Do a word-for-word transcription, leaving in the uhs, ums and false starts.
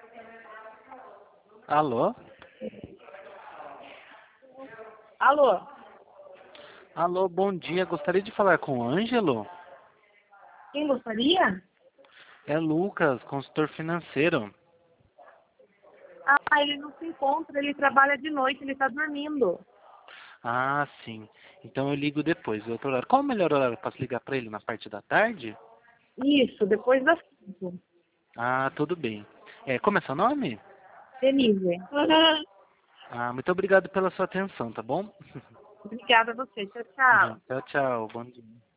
Alô? Alô? Alô, bom dia. Gostaria de falar com o Ângelo? Quem gostaria? É Lucas, consultor financeiro. Ah, ele não se encontra, ele trabalha de noite, ele está dormindo. Ah, sim. Então eu ligo depois, outro horário. Qual o melhor horário? Posso ligar para ele na parte da tarde? Isso, depois das cinco. Ah, tudo bem. É, como é seu nome? Denise. Ah, muito obrigado pela sua atenção, tá bom? Obrigada a você. Tchau, tchau. Tchau, tchau. Bom dia.